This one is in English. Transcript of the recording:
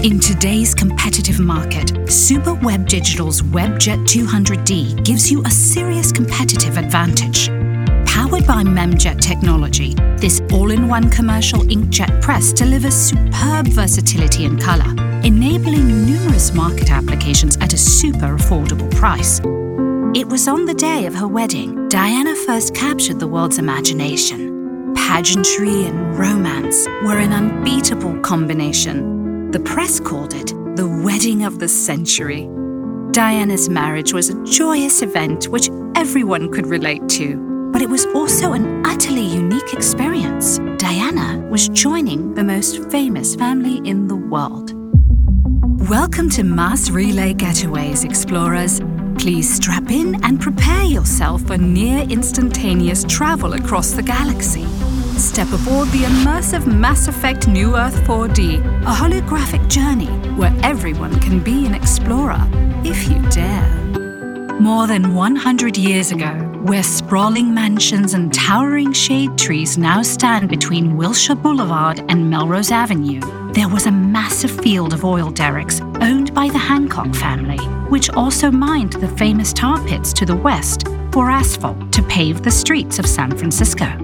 In today's competitive market, Superweb Digital's WebJet 200D gives you a serious competitive advantage. Powered by Memjet technology, this all-in-one commercial inkjet press delivers superb versatility and color, enabling numerous market applications at a super affordable price. It was on the day of her wedding, Diana first captured the world's imagination. Pageantry and romance were an unbeatable combination. The press called it the wedding of the century. Diana's marriage was a joyous event which everyone could relate to, but it was also an utterly unique experience. Diana was joining the most famous family in the world. Welcome to Mars Relay Getaways, explorers. Please strap in and prepare yourself for near instantaneous travel across the galaxy. Step aboard the immersive Mass Effect New Earth 4D, a holographic journey where everyone can be an explorer, if you dare. More than 100 years ago, where sprawling mansions and towering shade trees now stand between Wilshire Boulevard and Melrose Avenue, there was a massive field of oil derricks owned by the Hancock family, which also mined the famous tar pits to the west for asphalt to pave the streets of San Francisco.